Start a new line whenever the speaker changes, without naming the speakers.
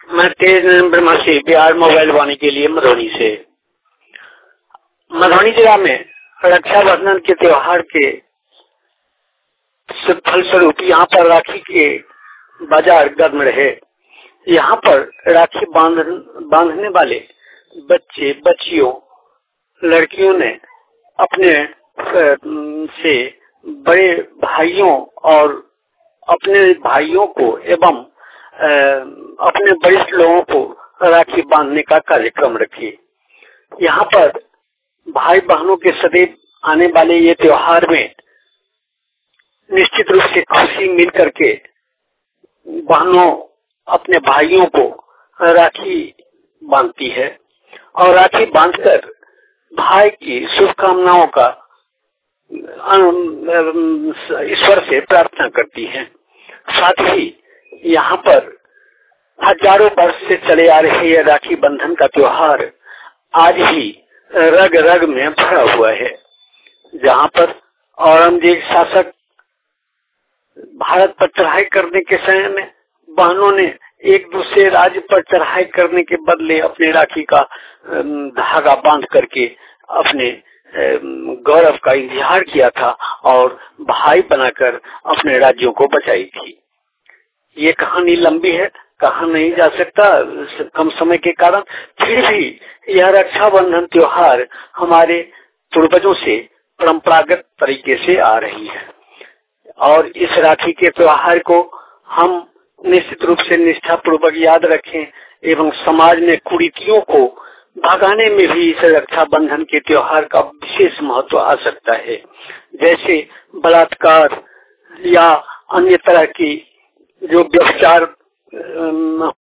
मैं तेज ब्रह्मसी बिहार मोबाइल वाणी के लिए मधुबनी से। मधुबनी जिला में रक्षाबंधन के त्योहार के फलस्वरूप यहाँ पर राखी के बाजार गर्म रहे। यहाँ पर राखी बांधने वाले बच्चे बच्चियों लड़कियों ने अपने से बड़े भाइयों और अपने भाइयों को एवं अपने वरिष्ठ लोगों को राखी बांधने का कार्यक्रम रखे। यहाँ पर भाई बहनों के सदैव आने वाले ये त्योहार में निश्चित रूप से खुशी मिल करके बहनों अपने भाइयों को राखी बांधती है और राखी बांधकर भाई की शुभकामनाओं का ईश्वर से प्रार्थना करती है। साथ ही यहाँ पर हजारों वर्ष से चले आ रहे यह राखी बंधन का त्योहार आज भी रग रग में भरा हुआ है। जहाँ पर औरंगजेब शासक भारत पर चढ़ाई करने के समय में बहनों ने एक दूसरे राज्य पर चढ़ाई करने के बदले अपने राखी का धागा बांध करके अपने गौरव का इजहार किया था और भाई बनाकर अपने राज्यों को बचाई थी। ये कहानी लंबी है, कहा नहीं जा सकता कम समय के कारण। फिर भी यह रक्षाबंधन त्योहार हमारे पूर्वजों से परंपरागत तरीके से आ रही है और इस राखी के त्योहार को हम निश्चित रूप से निष्ठा पूर्वक याद रखें एवं समाज में कुरीतियों को भगाने में भी इस रक्षाबंधन के त्योहार का विशेष महत्व आ सकता है। जैसे बलात्कार या अन्य तरह की जो व्यभिचार